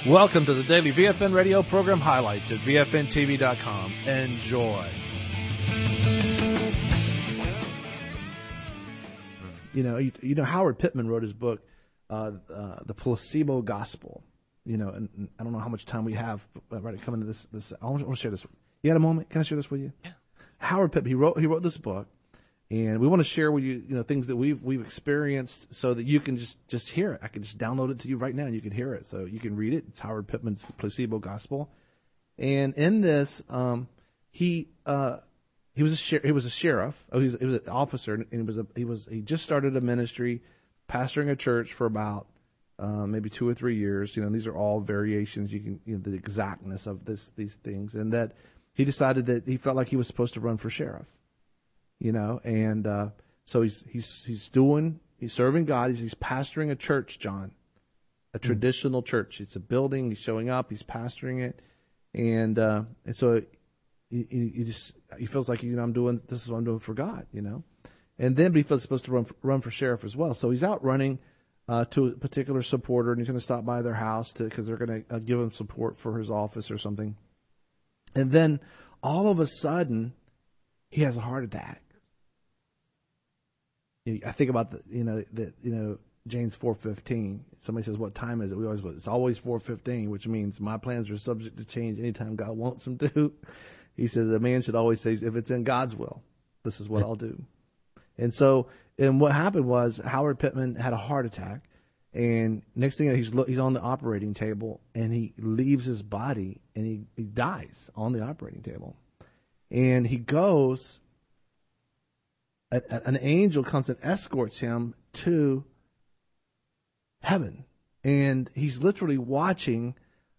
Welcome to the daily VFN radio program highlights at VFNTV.com. Enjoy. You know, Howard Pittman wrote his book, The Placebo Gospel. You know, and I don't know how much time we have right coming to this. I want to share this. You got a moment? Can I share this with you? Yeah. Howard Pittman, he wrote this book, and we want to share with you, things that we've experienced, so that you can just hear it. I can just download it to you right now, and you can hear it, so you can read it. It's Howard Pittman's Placebo Gospel, and in this, he was a sheriff. He was an officer, and he just started a ministry, pastoring a church for about maybe 2 or 3 years. These are all variations. You can the exactness of these things, and that he decided that he felt like he was supposed to run for sheriff. So he's serving God. He's pastoring a church, John, a traditional church. It's a building. He's showing up. He's pastoring it, and so he feels like this is what I'm doing for God, and then he feels supposed to run for sheriff as well. So he's out running to a particular supporter, and he's going to stop by their house because they're going to give him support for his office or something, and then all of a sudden he has a heart attack. I think about James 4:15. Somebody says, "What time is it?" We always go, "It's always 4:15," which means my plans are subject to change anytime God wants them to. He says a man should always say, "If it's in God's will, this is what I'll do." And what happened was Howard Pittman had a heart attack, and next thing you know, he's on the operating table, and he leaves his body, and he dies on the operating table, and he goes. An angel comes and escorts him to heaven, and he's literally watching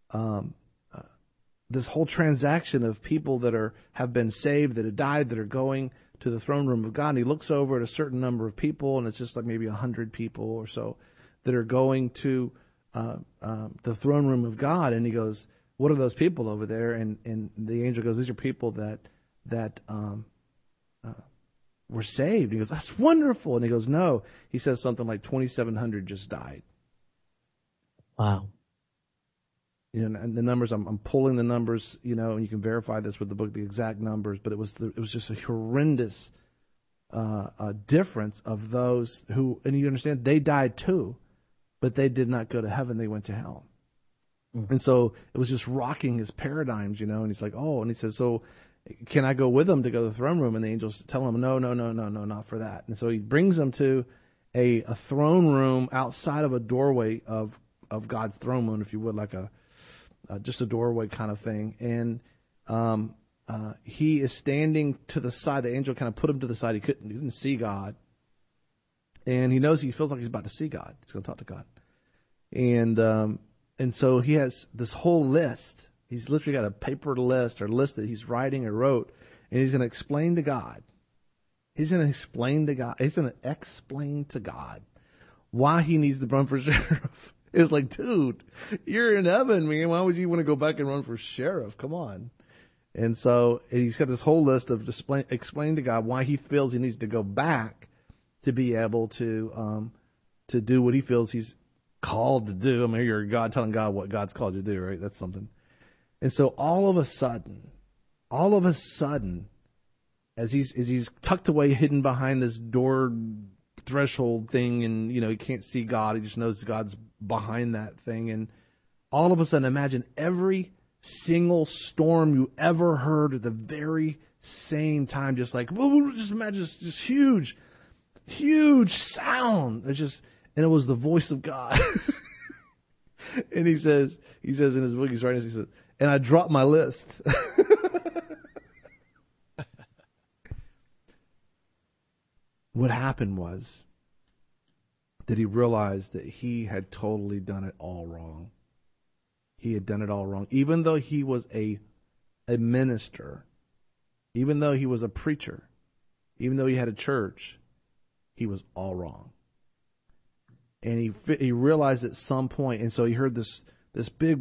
this whole transaction of people that have been saved, that have died, that are going to the throne room of God. And he looks over at a certain number of people, and it's just like maybe 100 people or so that are going to the throne room of God. And he goes, "What are those people over there?" And the angel goes, "These are people that were saved." He goes, "That's wonderful." And he goes, "No." He says something like 2,700 just died. Wow. And the numbers, I'm pulling the numbers, and you can verify this with the book, the exact numbers, but it was just a horrendous difference of those who, and you understand, they died too, but they did not go to heaven, they went to hell. Mm-hmm. And so it was just rocking his paradigms, and he's like, "Oh," and he says, "So can I go with them to go to the throne room?" And the angels tell him, no, not for that. And so he brings them to a throne room outside of a doorway of God's throne room, if you would, like just a doorway kind of thing. And he is standing to the side. The angel kind of put him to the side. He didn't see God. And he feels like he's about to see God. He's going to talk to God. And so he has this whole list. He's literally got a paper list that he's writing or wrote, and he's going to explain to God. He's going to explain to God why he needs to run for sheriff. It's like, dude, you're in heaven, man. Why would you want to go back and run for sheriff? Come on. And so he's got this whole list of explaining to God why he feels he needs to go back to be able to do what he feels he's called to do. I mean, you're God telling God what God's called you to do, right? That's something. And so all of a sudden, as he's tucked away, hidden behind this door threshold thing, and he can't see God, he just knows God's behind that thing, and all of a sudden, imagine every single storm you ever heard at the very same time, just imagine this huge sound. And it was the voice of God. And he says in his book, he's writing, he says, "And I dropped my list." What happened was that he realized that he had totally done it all wrong. He had done it all wrong. Even though he was a minister, even though he was a preacher, even though he had a church, he was all wrong. And he realized at some point, and so he heard this big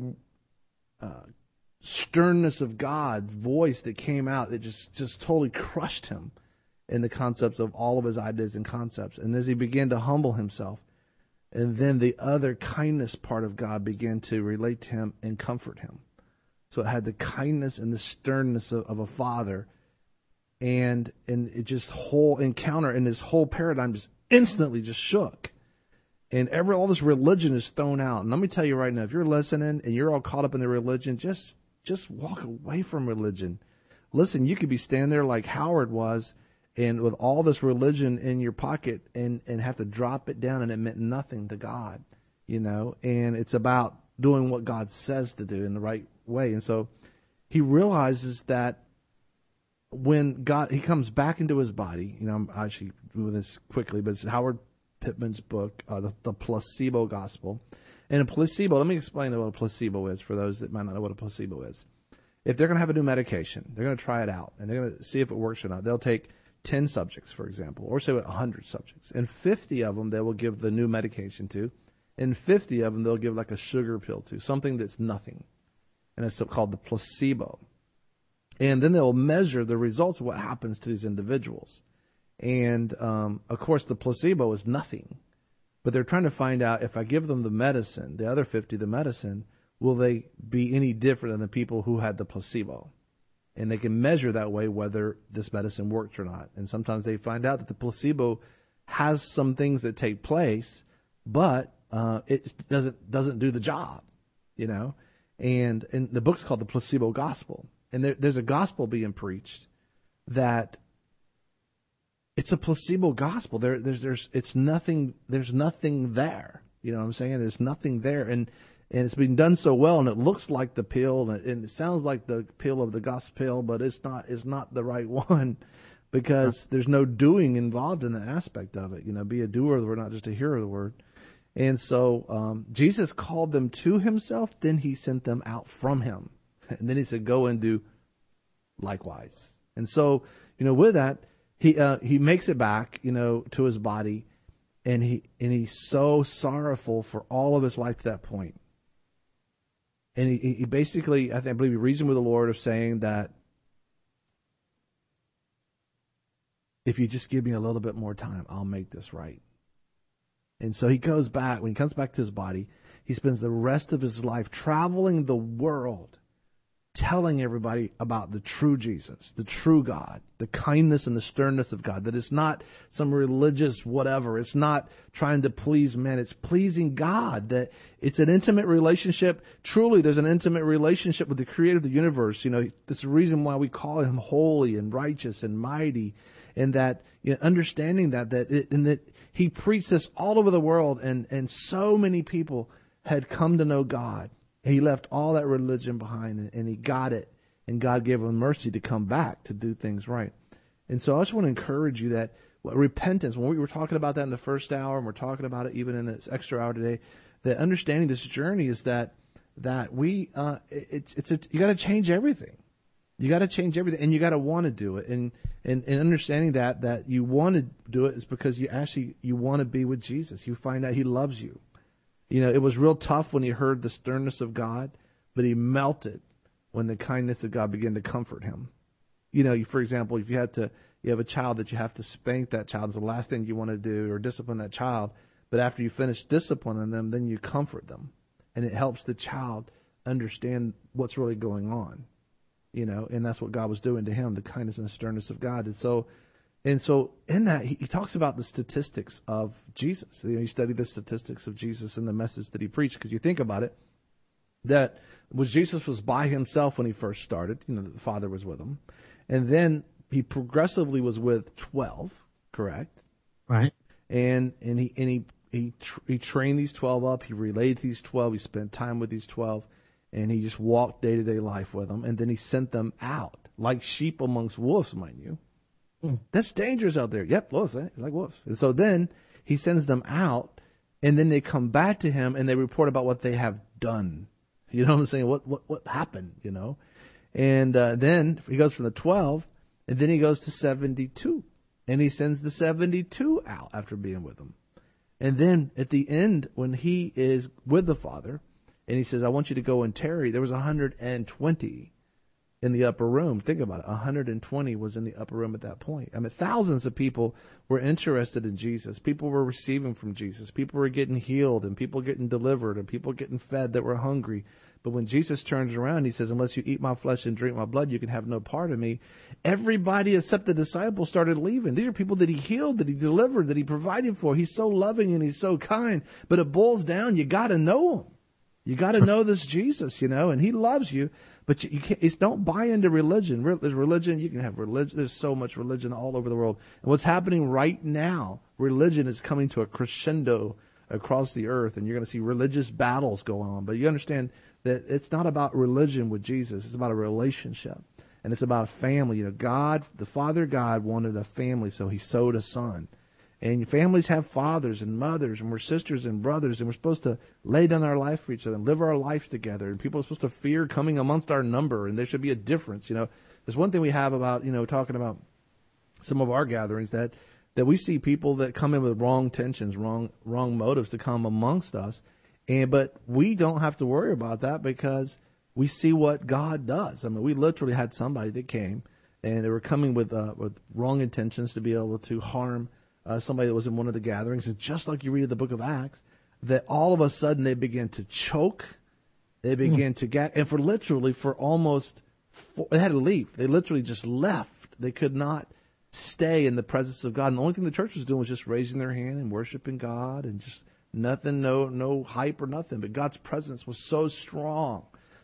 sternness of God's voice that came out that just totally crushed him in the concepts of all of his ideas and concepts. And as he began to humble himself, And then the other kindness part of God began to relate to him and comfort him. So it had the kindness and the sternness of a father. And it just whole encounter and this whole paradigm just instantly just shook. And all this religion is thrown out. And let me tell you right now, if you're listening and you're all caught up in the religion, just walk away from religion. Listen, you could be standing there like Howard was, and with all this religion in your pocket, and have to drop it down, and it meant nothing to God, And it's about doing what God says to do in the right way. And so he realizes that when he comes back into his body, I'm actually moving this quickly, but it's Howard Pittman's book, the Placebo Gospel. And a placebo, let me explain what a placebo is for those that might not know what a placebo is. If they're going to have a new medication, they're going to try it out, and they're going to see if it works or not. They'll take 10 subjects, for example, or say 100 subjects, and 50 of them they will give the new medication to, and 50 of them they'll give like a sugar pill to, something that's nothing. And it's called the placebo. And then they'll measure the results of what happens to these individuals. And, of course, the placebo is nothing. But they're trying to find out, if I give them the medicine, the other 50 the medicine, will they be any different than the people who had the placebo? And they can measure that way whether this medicine works or not. And sometimes they find out that the placebo has some things that take place, but it doesn't do the job, And the book's called The Placebo Gospel. And there's a gospel being preached that it's a placebo gospel. There's nothing there. You know what I'm saying? There's nothing there. And it's been done so well, and it looks like the pill, and it sounds like the pill of the gospel, but it's not the right one, because there's no doing involved in the aspect of it. Be a doer of the word, not just a hearer of the word. And so Jesus called them to himself, then he sent them out from him. And then he said, go and do likewise. And so, with that, he makes it back, to his body, and he's so sorrowful for all of his life to that point. And he basically, I believe he reasoned with the Lord of saying that if you just give me a little bit more time, I'll make this right. And so he goes back, when he comes back to his body, he spends the rest of his life traveling the world, telling everybody about the true Jesus, the true God, the kindness and the sternness of God, that it's not some religious whatever. It's not trying to please men. It's pleasing God, that it's an intimate relationship. Truly, there's an intimate relationship with the creator of the universe. This is the reason why we call him holy and righteous and mighty, and that, understanding that he preached this all over the world, and so many people had come to know God. He left all that religion behind, and he got it, and God gave him mercy to come back to do things right. And so I just want to encourage you that repentance, when we were talking about that in the first hour, and we're talking about it even in this extra hour today, that understanding this journey is that we you got to change everything. You got to change everything, and you got to want to do it. And understanding that you want to do it is because you want to be with Jesus. You find out he loves you. It was real tough when he heard the sternness of God, but he melted when the kindness of God began to comfort him. For example, if you have a child that you have to spank that child, it's the last thing you want to do, or discipline that child. But after you finish disciplining them, then you comfort them. And it helps the child understand what's really going on. And that's what God was doing to him, the kindness and the sternness of God. And so in that, he talks about the statistics of Jesus. He studied the statistics of Jesus and the message that he preached. Because you think about it, that Jesus was by himself when he first started. The Father was with him. And then he progressively was with 12, correct? Right. And he trained these 12 up. He relayed these 12. He spent time with these 12. And he just walked day-to-day life with them. And then he sent them out like sheep amongst wolves, mind you. That's dangerous out there. Yep, wolves. It's like wolves. And so then he sends them out, and then they come back to him, and they report about what they have done. You know what I'm saying? What happened, And then he goes from the 12, and then he goes to 72. And he sends the 72 out after being with them. And then at the end, when he is with the Father, and he says, I want you to go and tarry, there was 120. in the upper room. Think about it. 120 was in the upper room at that point. I mean, thousands of people were interested in Jesus. People were receiving from Jesus. People were getting healed and people getting delivered and people getting fed that were hungry. But when Jesus turns around, he says, unless you eat my flesh and drink my blood, you can have no part of me. Everybody except the disciples started leaving. These are people that he healed, that he delivered, that he provided for. He's so loving and he's so kind. But it boils down, you got to know him. You got to know this Jesus, and he loves you. But you can't, don't buy into religion. There's religion. You can have religion. There's so much religion all over the world. And what's happening right now, religion is coming to a crescendo across the earth. And you're going to see religious battles going on. But you understand that it's not about religion with Jesus. It's about a relationship. And it's about family. God, the Father God wanted a family, so he sowed a son. And families have fathers and mothers, and we're sisters and brothers, and we're supposed to lay down our life for each other and live our life together. And people are supposed to fear coming amongst our number, and there should be a difference. There's one thing we have about, talking about some of our gatherings that we see people that come in with wrong intentions, wrong motives to come amongst us. But we don't have to worry about that because we see what God does. I mean, we literally had somebody that came, and they were coming with wrong intentions to be able to harm somebody that was in one of the gatherings. And just like you read in the book of Acts, that all of a sudden they began to choke. They began to gag. And for almost, they had to leave. They literally just left. They could not stay in the presence of God. And the only thing the church was doing was just raising their hand and worshiping God and just nothing, no hype or nothing. But God's presence was so strong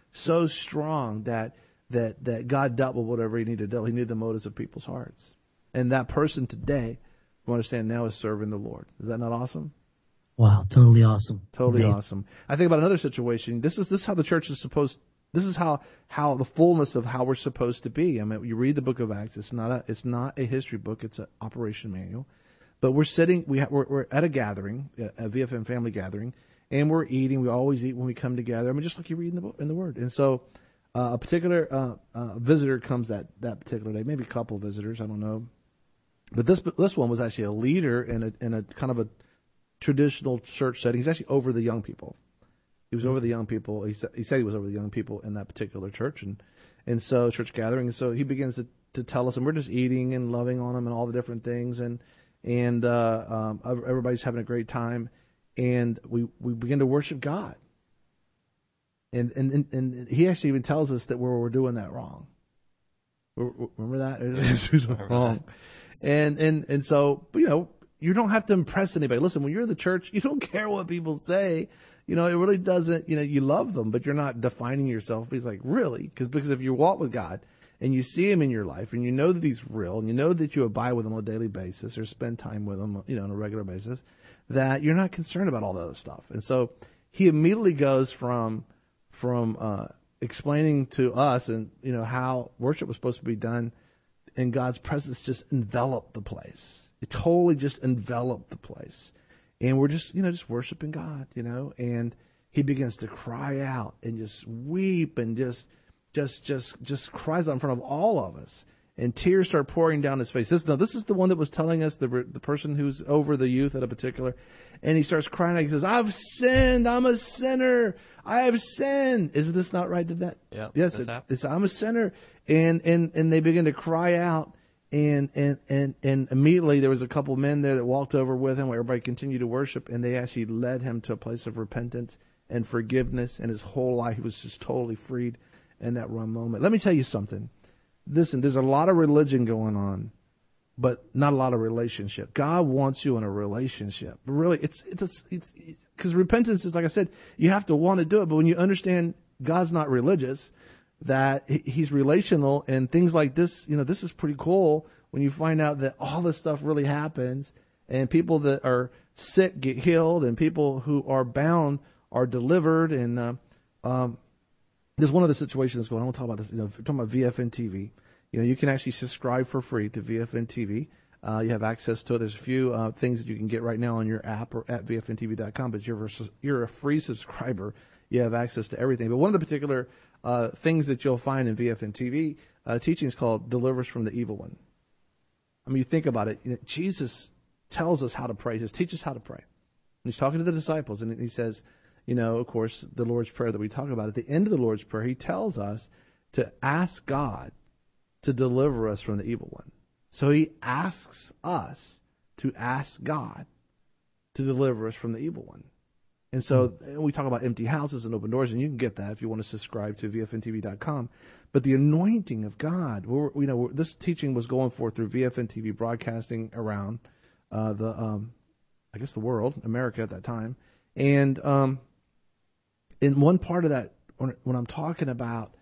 that God dealt with whatever he needed to do. He knew the motives of people's hearts. And that person today, you understand, now is serving the Lord. Is that not awesome? Wow, totally awesome. Totally Amazing. Awesome. I think about another situation. This is how the church is supposed. This is how the fullness of how we're supposed to be. I mean, you read the book of Acts. It's not a history book. It's an operation manual. But we're sitting. We're at a gathering, a VFM family gathering, and we're eating. We always eat when we come together. I mean, just like you read in the book, in the Word. And so, a particular visitor comes that particular day. Maybe a couple of visitors. I don't know. But this one was actually a leader in a kind of a traditional church setting. He's actually over the young people. He was over the young people. He said he was over the young people in that particular church, and so church gathering. And so he begins to tell us, and we're just eating and loving on him and all the different things, and everybody's having a great time, and we begin to worship God. And he actually even tells us that we're doing that wrong. Remember that? It's wrong. And so, you don't have to impress anybody. Listen, when you're in the church, you don't care what people say. It really doesn't, you love them, but you're not defining yourself. He's like, really? Because if you walk with God and you see him in your life and you know that he's real and you know that you abide with him on a daily basis or spend time with him, on a regular basis, that you're not concerned about all the other stuff. And so he immediately goes from explaining to us and, how worship was supposed to be done, and God's presence just enveloped the place. It totally just enveloped the place. And we're just worshiping God, and he begins to cry out and just weep and just cries out in front of all of us. And tears start pouring down his face. This is the one that was telling us, the person who's over the youth at a particular, and he starts crying out. He says, "I've sinned. I'm a sinner. I have sinned." Is this not right? Did that? Yeah. Yes. It's I'm a sinner. And they begin to cry out. And immediately there was a couple men there that walked over with him, where everybody continued to worship, and they actually led him to a place of repentance and forgiveness, and his whole life was just totally freed in that one moment. Let me tell you something. Listen, there's a lot of religion going on, but not a lot of relationship. God wants you in a relationship. Really, it's because repentance is, like I said, you have to want to do it. But when you understand God's not religious, that he's relational, and things like this, this is pretty cool when you find out that all this stuff really happens, and people that are sick get healed, and people who are bound are delivered, and there's one of the situations going on. We'll talk about this. We're talking about VFN TV. You can actually subscribe for free to VFN TV. You have access to it. There's a few things that you can get right now on your app or at VFNTV.com. But you're a free subscriber. You have access to everything. But one of the particular things that you'll find in VFN TV teaching is called "Deliver Us from the Evil One." I mean, you think about it. Jesus tells us how to pray. He says, "Teach us how to pray." And he's talking to the disciples, and he says, of course, the Lord's Prayer that we talk about. At the end of the Lord's Prayer, he tells us to ask God to deliver us from the evil one. So he asks us to ask God to deliver us from the evil one. And so we talk about empty houses and open doors, and you can get that if you want to subscribe to VFNTV.com. But the anointing of God, this teaching was going forth through VFN TV broadcasting around the world, America at that time. And in one part of that, when I'm talking about,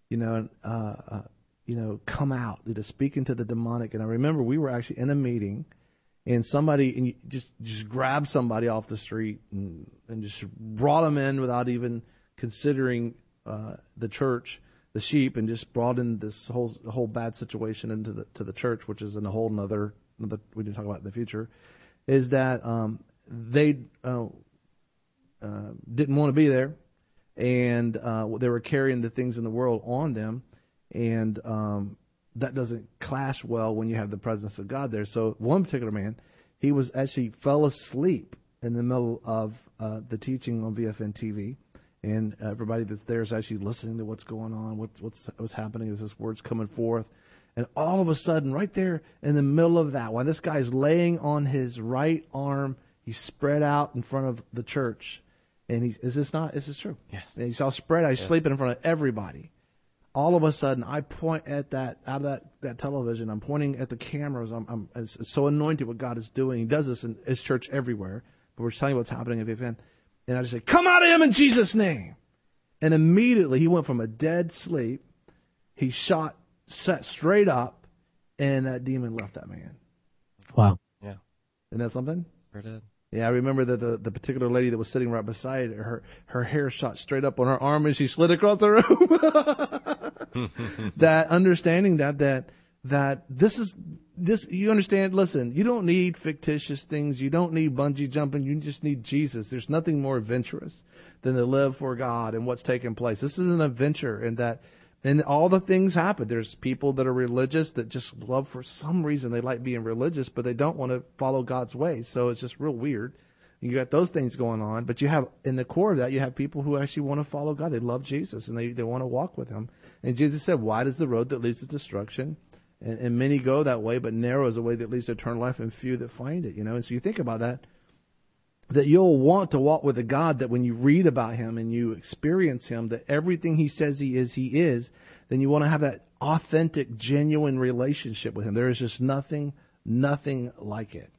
come out, speak into the demonic. And I remember we were actually in a meeting, and you just grabbed somebody off the street and just brought them in without even considering the church, the sheep, and just brought in this whole bad situation into the church, which is in a whole another we didn't talk about in the future. Is that they didn't want to be there, and they were carrying the things in the world on them, and that doesn't clash well when you have the presence of God there. So one particular man, he was actually fell asleep in the middle of the teaching on VFN TV, and everybody that's there is actually listening to what's going on, what's happening as this word's coming forth. And all of a sudden, right there in the middle of that, while this guy's laying on his right arm, he's spread out in front of the church. And is this true? Yes. And he's all spread out, he's sleeping in front of everybody. All of a sudden, I point at that, out of that television, I'm pointing at the cameras. I'm so anointed what God is doing. He does this in his church everywhere. But we're telling you what's happening at the event. And I just say, come out of him in Jesus' name. And immediately he went from a dead sleep. He sat straight up, and that demon left that man. Wow. Yeah. Isn't that something? Sure did. Yeah, I remember that the particular lady that was sitting right beside her hair shot straight up on her arm, and she slid across the room. That understanding that this, you understand, listen, you don't need fictitious things. You don't need bungee jumping. You just need Jesus. There's nothing more adventurous than to live for God and what's taking place. This is an adventure, and all the things happen. There's people that are religious that just love, for some reason, they like being religious, but they don't want to follow God's ways. So it's just real weird. You got those things going on, but you have, in the core of that, you have people who actually want to follow God. They love Jesus, and they want to walk with him. And Jesus said, wide is the road that leads to destruction, and many go that way, but narrow is the way that leads to eternal life, and few that find it. And so you think about that you'll want to walk with a God that when you read about him and you experience him, that everything he says he is, then you want to have that authentic, genuine relationship with him. There is just nothing like it.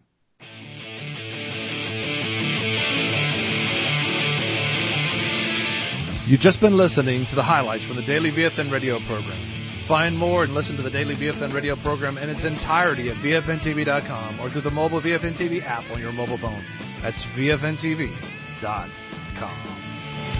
You've just been listening to the highlights from the Daily VFN radio program. Find more and listen to the Daily VFN radio program in its entirety at VFNTV.com or through the mobile VFN TV app on your mobile phone. That's VFNTV.com.